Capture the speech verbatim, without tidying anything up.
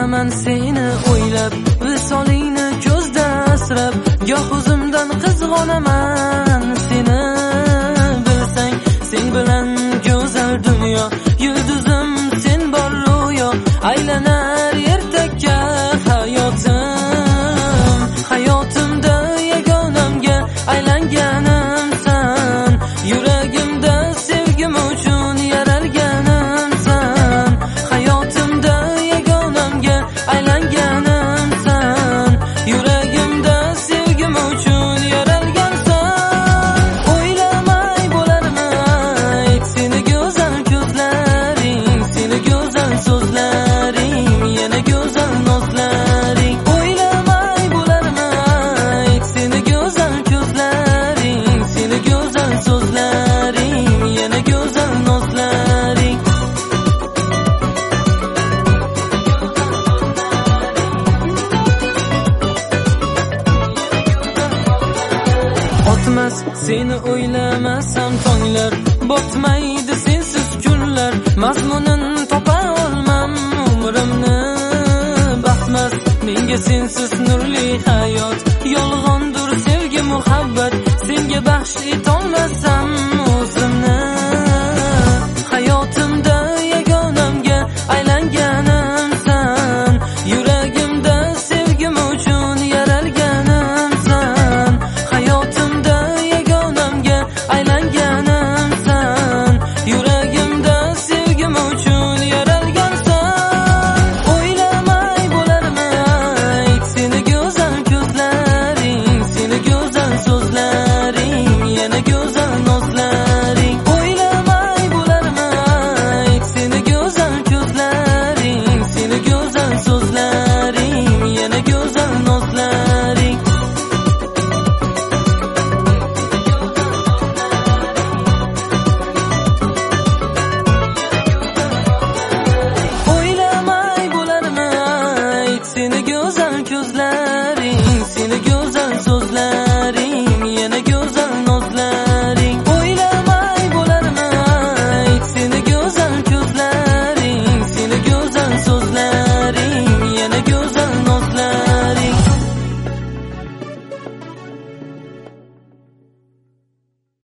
Yuraman seni o'ylab, visolingni ko'zda asrab, goh o'zimdan qizg'onaman seni. Bilsang, sen bilan go'zal dunyo, yulduzim sen bor ro'yo, aylanar ertakka hayotim. Hayotimda yagonamga aylanganimsan, yuragimda sevgim uchun yaralganimsan. Hayotimda yagonamga aylanganimsan, yuragimda sevgim uchun yaralgansan. O'ylamay bo'larmi ayt seni go'zal ko'zlaring, seni go'zal so'zlaring, yana go'zal nozlaring. O'ylamay bo'larmi ayt seni go'zal ko'zlaring, seni go'zal so'zlaring, yana go'zal nozlaring. O'tmas seni o'ylamasam tonglar, botmaydi sensiz kunlar. Mazmunin topa olmam umrimni, baxtmas menga sensiz nurli hayot. Yolg'ondir sevgi muhabbat, senga baxsh etolmasam o'zimni. Hayotimda yagonamga aylanganimsan, yuragimda sevgim uchun yaralganimsan. Hayotimda yagonamga aylanganimsan, yuragimda sevgim uchun yaralgansan. O'ylamay bo'larmi ayt seni go'zal ko'zlaring, seni go'zal so'zlaring, yana go'zal nozlaring. O'ylamay bo'larmi ayt seni go'zal ko'zlaring, seni go'zal so'zlaring, yana go'zal nozlaring. O'ylamay bo'larmi ayt seni go'zal ko'zlaring.